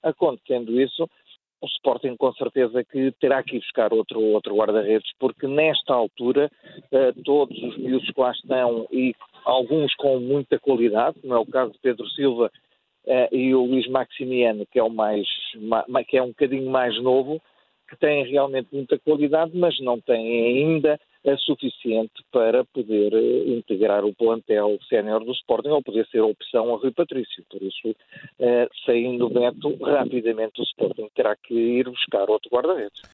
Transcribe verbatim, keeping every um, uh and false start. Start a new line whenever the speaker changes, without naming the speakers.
Acontecendo isso, o Sporting com certeza que terá que ir buscar outro, outro guarda-redes, porque nesta altura uh, todos os miúdos que lá estão, e alguns com muita qualidade, como é o caso de Pedro Silva uh, e o Luís Maximiano, que é, o mais, ma, que é um bocadinho mais novo, que têm realmente muita qualidade, mas não têm ainda a suficiente para poder uh, integrar o plantel sénior do Sporting ou poder ser a opção a Rui Patrício. Por isso, uh, saindo o Beto, rapidamente o Sporting terá que ir buscar outro guarda-redes.